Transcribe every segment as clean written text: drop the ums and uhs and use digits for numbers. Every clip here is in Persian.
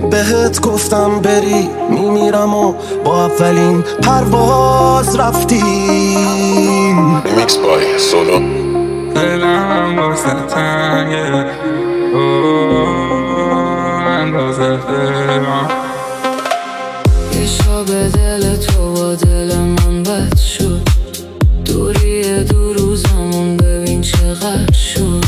بهت گفتم بری میمیرم و با اولین پرواز رفتیم. ریمیکس بای سولو. دلم واسه تنگه اندازه فرام یه شب دل تو با دل من بد شد، دوری دو روزمون ببین چقدر شد،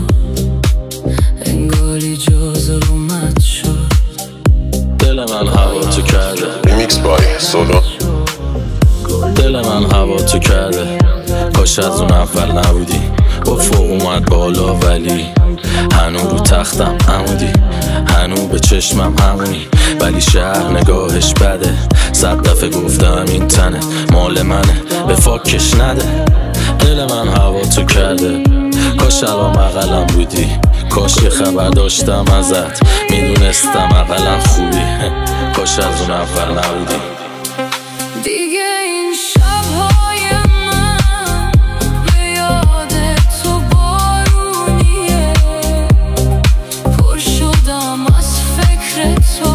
انگاری جاز رومت شد. دل من هوا تو کرده. ریمیکس بای سولو. دل من هوا تو کرده، کاش از اون اول نبودی. افق اومد بالا ولی هنو رو تختم عمودی، هنو به چشمم همونی، ولی شهر نگاهش بده. 100 دفعه گفتم این تنه مال منه، به فاکش نده. دل من هوا تو کرده، کاش الان بغلم بودی، کاش یه خبر داشتم ازت، میدونستم اقلا خوبی، کاش از اون اول نبودی. دیگه این شب‌های من به یاد تو بارونیه، پر شدم از فکر تو،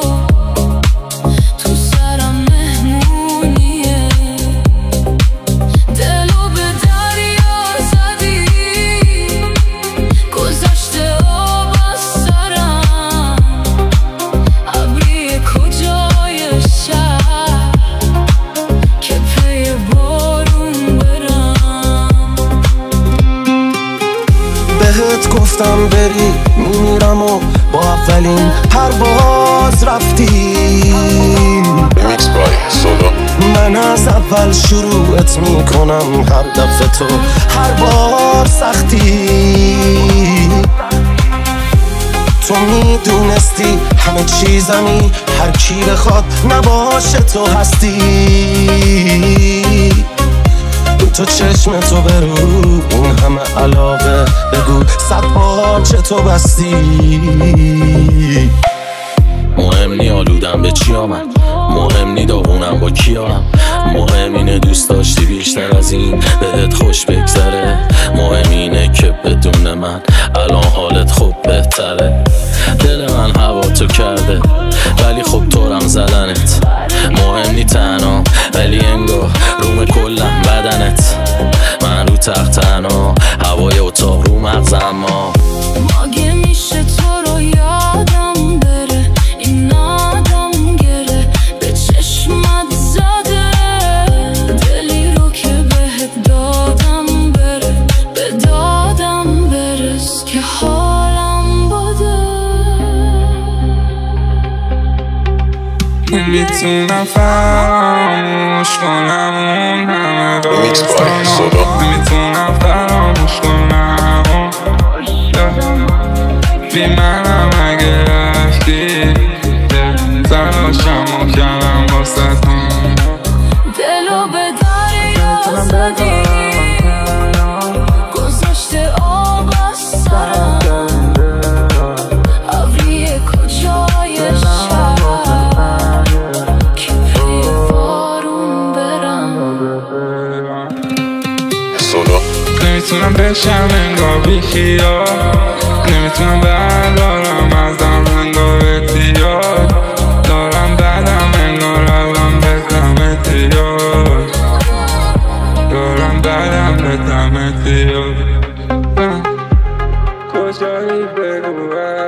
تو سرم مهمونیه، دلو به دریا زدی، گذشته آب از سرم، ابری کجای شهر که پی بارون برم. بهت گفتم بری میمیرم و با اولین پرواز رفتیم. ریمیکس بای سولو. من از اول شروعت میکنم هر دفعه تو هر بار سختی. تو میدونستی همه چیزمی، هر کی بخواد نباشه تو هستی. تو چشم تو برو این همه علاقه بگو 100 بار چه تو بستی. مهم نی آلودم به چی آمد، مهم نی داغونم با کیام، مهم اینه دوست داشتی بیشتر از این بهت خوش بگذره، مهم اینه که بدون من الان حالت خوب بهتره. دل من هوا تو کرده ولی خب طورم زدنت، مهم نی تنها ولی انگار روم کلم بدنت، من رو تخت تنها هوای اتاق رو مغزم. مگه میشه تو رو یادم بره، این آدم گره به چشمت زده، دلی رو که بهت دادم بره، به دادم برس که حالم بده. نمیتونم فراموش کنم اون همه ریمیکس بای داستانا، سولو. نمیتونم فراموش کنم اون بی منم اگه رفتی، تلاشم و کردم واسه تو، دلو به دریا زدی، گذشته آب از سرم، ابری کجای شهر که پی بارون برم. سولو. نمیتونم بشم انگار بی خیال، نمیتونم بردارم ازم انگار احتیاج دارم، بدم انگار الان بدم احتیاج دارم، بدم بدم احتیاج. کجایی بگو